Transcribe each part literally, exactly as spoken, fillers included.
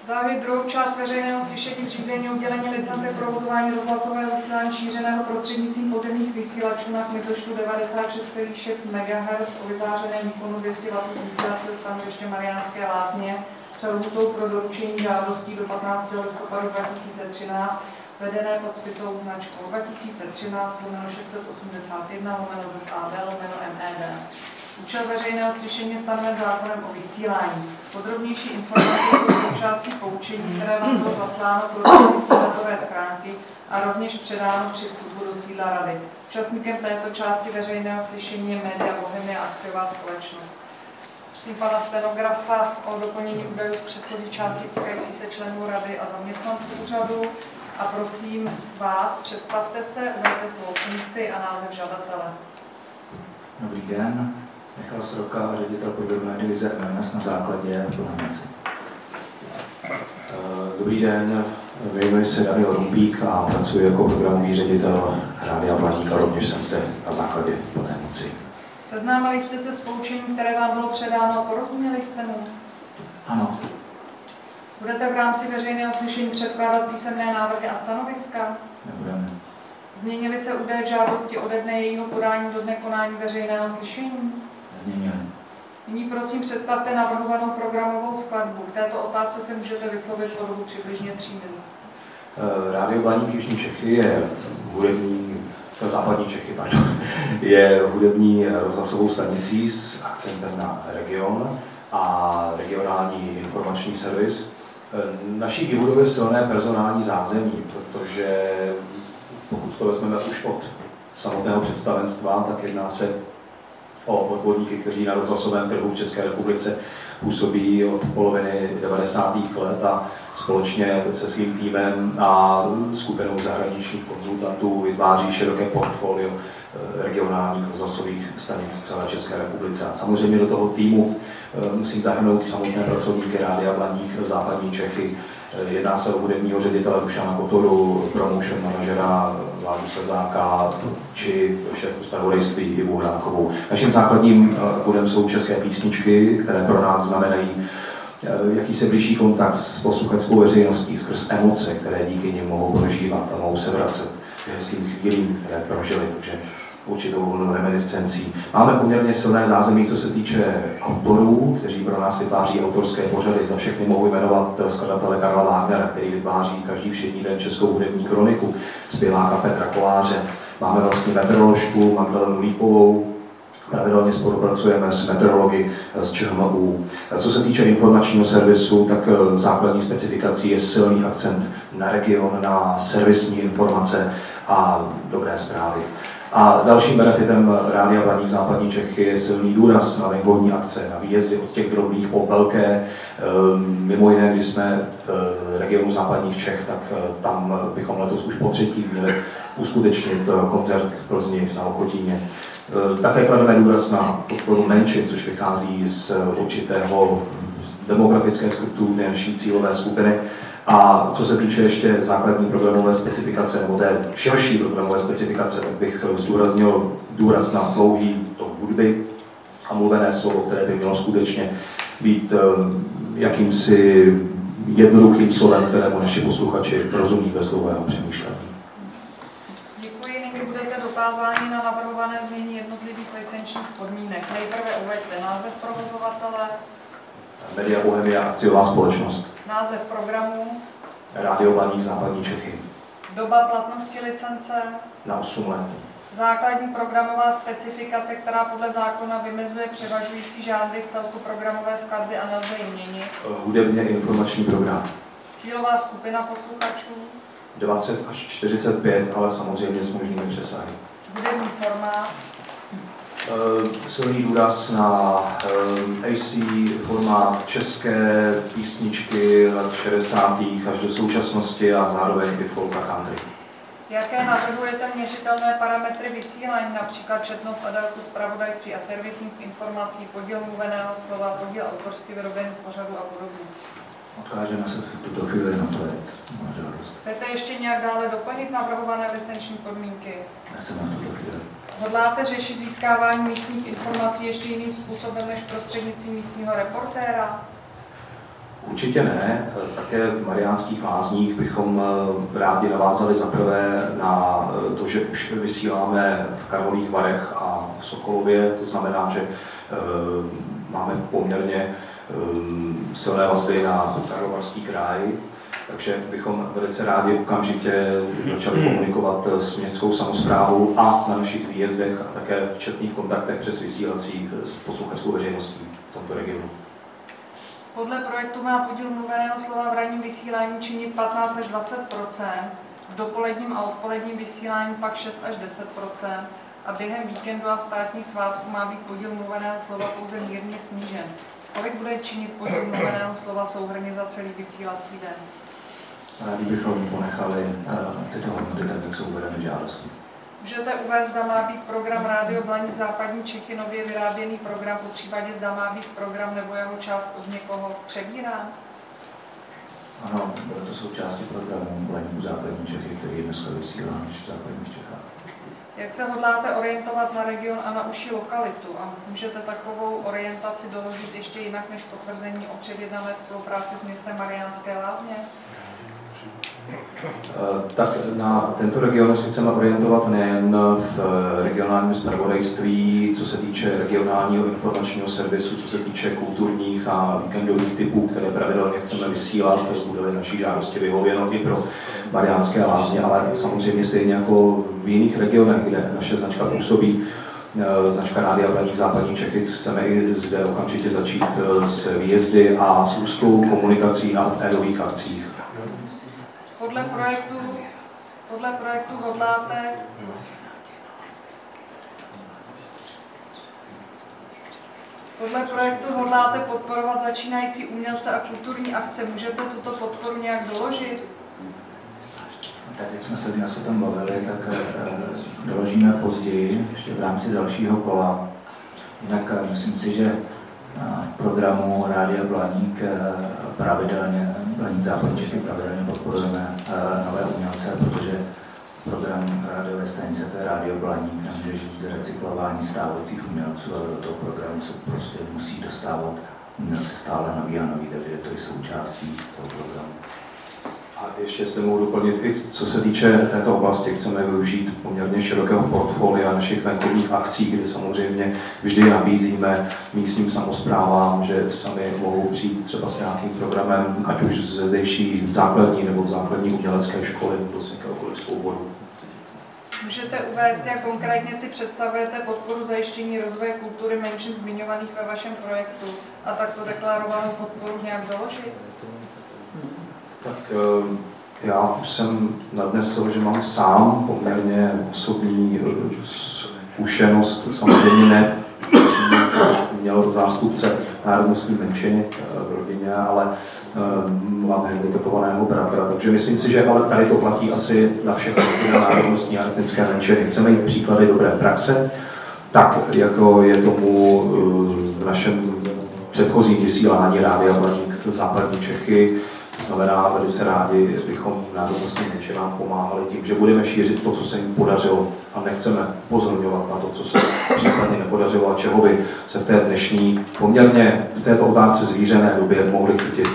Zahajuji druhou část veřejného slyšení v řízení udělení licence k provozování rozhlasového vysílání šířeného prostřednictvím pozemních vysílačů na kmitočtu devadesát šest celá šest megahertzů o vyzářeném výkonu dvě stě wattů z vysílacího stanoviště Mariánské Lázně se lhůtou pro doručení žádostí do patnáctého listopadu dva tisíce třináct, vedené pod spisovou značkou dva tisíce třináct lomeno šest set osmdesát jedna lomeno Z A D lomeno M E D. Účel veřejného slyšení je stanoven zákonem o vysílání. Podrobnější informace jsou součástí poučení, které vám bylo zasláno prostřednictvím datové schránky a rovněž předáno při vstupu do sídla Rady. Účastníkem této části veřejného slyšení je Media Bohemia akciová společnost. Prosím pana stenografa o doplnění údajů z předchozí části týkající se členů Rady a zaměstnanců úřadu a prosím vás, představte se, uveďte svou funkci a název žadatele. Dobrý den. Michal Sroka, ředitel programové divize M M S na základě Bohemici. Dobrý den, jmenuji se Daniel Rumpík a pracuji jako programový ředitel Rádia Blaník a rovněž jsem zde na základě Bohemici. Seznámili jste se s poučením, které vám bylo předáno a porozuměli jste mu? Ano. Budete v rámci veřejného slyšení předkládat písemné návrhy a stanoviska? Nebudeme. Změnily se údaje v žádosti ode dne jejího podání do dne konání veřejného slyšení? Nezměnili. Nyní prosím představte navrhovanou programovou skladbu. K této otázce se můžete vyslovit po dobu přibližně tří minut. Rádio Blaník Jižní Čechy je hudební, západní Čechy, pardon, je hudební rozhlasovou stanicí s akcentem na region a regionální informační servis. Naší výhodou je silné personální zázemí, protože pokud to vezmeme už od samotného představenstva, tak jedná se o odborníky, kteří na rozhlasovém trhu v České republice působí od poloviny devadesátých let a společně se svým týmem a skupinou zahraničních konzultantů vytváří široké portfolio regionálních rozhlasových stanic v celé České republice. A samozřejmě do toho týmu musím zahrnout samotné pracovníky Rádia Blaník západní Čechy. Jedná se o hudebního ředitele Dušana Kotoru, promotion manažera Vládu Slezáka či šéfu zpravodajství Ivu Hrákovou. Naším základním bodem jsou české písničky, které pro nás znamenají jakýsi blížší kontakt s posluchačskou veřejností skrz emoce, které díky nim mohou prožívat a mohou se vracet k hezkým chvílím, které prožili. Takže určitou vlnu reminiscencí. Máme poměrně silné zázemí, co se týče autorů, kteří pro nás vytváří autorské pořady. Za všechny mohu jmenovat skladatele Karla Wagnera, který vytváří každý všední den českou hudební kroniku, zpěváka Petra Koláře. Máme vlastně meteoroložku Magdalenu Lípovou. Pravidelně spolupracujeme s meteorology z ČHMÚ. Co se týče informačního servisu, tak základní specifikací je silný akcent na region, na servisní informace a dobré zprávy. A dalším benefitem Rádia Blaník západní Čechy je silný důraz na venkovní akce, na výjezdy od těch drobných po velké. Mimo jiné, když jsme v regionu západních Čech, tak tam bychom letos už po třetí měli uskutečnit koncert v Plzni na Ochotíně. Také klademe důraz na podporu menšin, což vychází z určitého demografické struktury naší cílové skupiny. A co se týče ještě základní programové specifikace, nebo té širší programové specifikace, tak bych zdůraznil důraz na dlouhý tok hudby a mluvené slovo, které by mělo skutečně být jakýmsi jednoduchým slovem, kterému naši posluchači rozumí bez dlouhého přemýšlení. Děkuji. Nyní budete dotázáni na navrhované změny jednotlivých licenčních podmínek. Nejprve uveďte název provozovatele. Media Bohemia akciová společnost. Název programu. Rádio Blaník západní Čechy. Doba platnosti licence. Na osm let. Základní programová specifikace, která podle zákona vymezuje převažující žánry v celku programové skladby a nelze ji měnit. Hudebně informační program. Cílová skupina posluchačů. dvacet až čtyřicet pět, ale samozřejmě s možnými přesahy. Hudební formát. Uh, silný důraz na uh, A C formát, české písničky let šedesátých až do současnosti a zároveň i folk a country. Jaké navrhujete měřitelné parametry vysílání, například četnost a délku zpravodajství a servisních informací, podíl mluveného slova, podíl autorsky vyrobených pořadů a podobně? Odkážeme se v tuto chvíli na projekt. Chcete ještě nějak dále doplnit navrhované licenční podmínky? Nechceme v tuto chvíli. Hodláte řešit získávání místních informací ještě jiným způsobem než prostřednictvím místního reportéra? Určitě ne. Také v Mariánských Lázních bychom rádi navázali zaprvé na to, že už vysíláme v Karlových Varech a v Sokolově. To znamená, že máme poměrně silné vazby na Karlovarský kraj. Takže bychom velice rádi okamžitě začali komunikovat s městskou samosprávou a na našich výjezdech a také v četných kontaktech přes vysílací s posluchačskou veřejností v tomto regionu. Podle projektu má podíl mluveného slova v ranním vysílání činit patnáct až dvacet procent, v dopoledním a odpoledním vysílání pak šest až deset procent a během víkendu a státních svátků má být podíl mluveného slova pouze mírně snížen. Kolik bude činit podíl mluveného slova souhrnně za celý vysílací den? Rádi bychom ponechali uh, tyto hodnoty tak, jak jsou uvedeny v žádosti. Můžete uvést, zda má být program Rádio Blaník Západní Čechy nově vyráběný program, po případě zda má být program nebo jeho část od někoho přebírán? Ano, bylo to součástí programu Blaníku Západní Čechy, který je dneska vysílán v Západních Čechách. Jak se hodláte orientovat na region a na užší lokalitu? A můžete takovou orientaci doložit ještě jinak než potvrzení o předjednané spolupráci s městem Mariánské Lázně? Tak na tento region se chceme orientovat nejen v regionálním zpravodajství, co se týče regionálního informačního servisu, co se týče kulturních a víkendových typů, které pravidelně chceme vysílat, bude naší žádosti vyhověno i pro Mariánské Lázně, ale samozřejmě stejně jako v jiných regionech, kde naše značka působí, značka Rádia Blaník Západní Čechy, chceme i zde okamžitě začít s výjezdy a s úzkou komunikací a v érových akcích. Podle projektu, podle projektu hodláte Podle projektu hodláte podporovat začínající umělce a kulturní akce. Můžete tuto podporu nějak doložit? Tak jak jsme se dnes o tom bavili, tak e, doložíme později, ještě v rámci dalšího kola. Jinak e, myslím si, že e, v programu Rádia Blaník e, pravidelně, Blaník Západní Čechy pravidelně podporujeme e, nové umělce, protože program rádiové stanice, to je Rádio Blaník, nemůže žít z recyklování stávajících umělců, ale do toho programu se prostě musí dostávat umělce stále nový a nový, takže je to i součástí toho programu. A ještě jestli mohu doplnit, i co se týče této oblasti, chceme využít poměrně širokého portfolia našich venkovních akcí, kde samozřejmě vždy nabízíme místním samosprávám, že sami mohou přijít třeba s nějakým programem, ať už ze zdejší základní nebo základní umělecké školy nebo z jakéhokoliv souboru. Můžete uvést, jak konkrétně si představujete podporu zajištění rozvoje kultury menšin zmiňovaných ve vašem projektu a takto deklarovanou podporu nějak doložit? Tak já už jsem nadnesl, že mám sám poměrně osobní zkušenost, samozřejmě ne, že měl zástupce národnostní menšiny v rodině, ale mám handicapovaného bratra, takže myslím si, že ale tady to platí asi na všechny národnostní a etnické menšiny. Chceme jít příklady dobré praxe, tak jako je tomu v našem předchozím vysílání Rádia Blaník Západní Čechy. To znamená, velice rádi bychom národnostním menšinám pomáhali tím, že budeme šířit to, co se jim podařilo a nechceme pozorňovat na to, co se případně nepodařilo a čeho by se v té dnešní, poměrně v této otázce zvířené době mohli chytit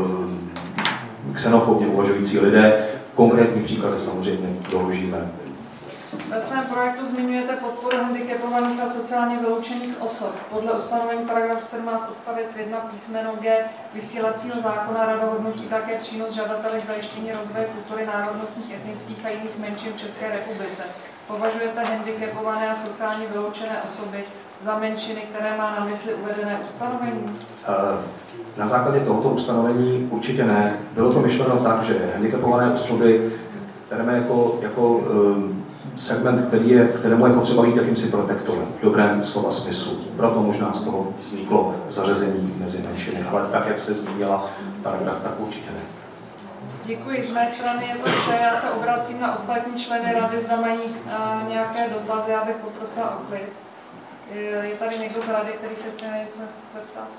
uh, xenofobně uvažující lidé. Konkrétní příklady samozřejmě doložíme. Ve svém projektu zmiňujete podporu handicapovaných a sociálně vyloučených osob. Podle ustanovení paragraf sedmnáct odstavec jedna písmeno G vysílacího zákona rada hodnotí také přínos žadatelek zajištění rozvoje kultury národnostních, etnických a jiných menšin v České republice. Považujete handicapované a sociálně vyloučené osoby za menšiny, které má na mysli uvedené ustanovení? Na základě tohoto ustanovení určitě ne. Bylo to myšleno tak, že handicapované osoby bereme jako, jako um, segment, který je, kterému je potřeba jít jakýmsi protektorem, v dobrém slova smyslu. Proto možná z toho vzniklo zařazení mezi menšiny, ale tak, jak jste zmínila paragraf, tak určitě ne. Děkuji. Z mé strany je to vše. Já se obracím na ostatní členy rady, zda mají uh, nějaké dotazy, já bych poprosila o klid. Je, je tady někdo z rady, který se chce něco zeptat?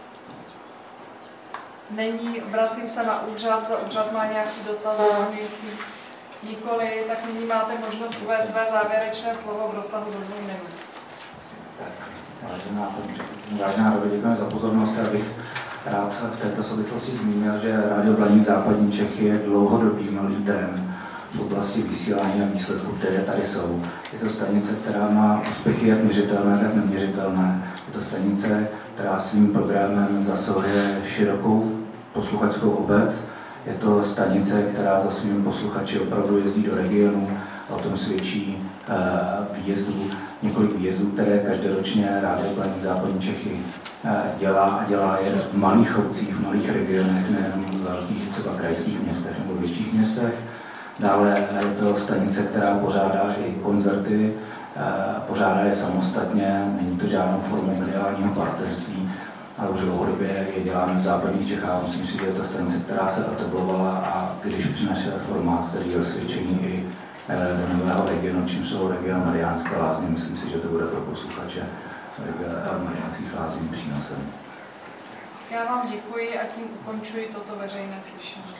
Není, obracím se na úřad, zda úřad má nějaký dotaz, jestli nikoli, tak nyní máte možnost uvést své závěrečné slovo v rozsahu do dvou minut. Vážená paní předsedkyně, vážená rado, děkujeme za pozornost. Já bych rád v této souvislosti zmínil, že Rádio Blaník Západní Čechy je dlouhodobým lídrem v oblasti vysílání a výsledků, které tady jsou. Je to stanice, která má úspěchy jak měřitelné, tak neměřitelné. Je to stanice, která svým programem zasahuje širokou posluchačskou obec. Je to stanice, která za svými posluchači opravdu jezdí do regionu. O tom svědčí výjezdů, několik výjezdů, které každoročně Rádio Blaník Západní Čechy dělá a dělá je v malých obcích, v malých regionech, nejenom v velkých třeba krajských městech nebo větších městech. Dále je to stanice, která pořádá i koncerty, pořádá je samostatně, není to žádnou formou mediálního partnerství, ale už dlouhodobě je děláme v západních Čechách. Myslím si, že je to stanice, která se etablovala a když přinese formát, který je osvědčený i do nového regionu, čím jsou region Mariánské Lázně, myslím si, že to bude pro posluchače Mariánských Lázní přínosem. Já vám děkuji a tím ukončuji toto veřejné slyšení.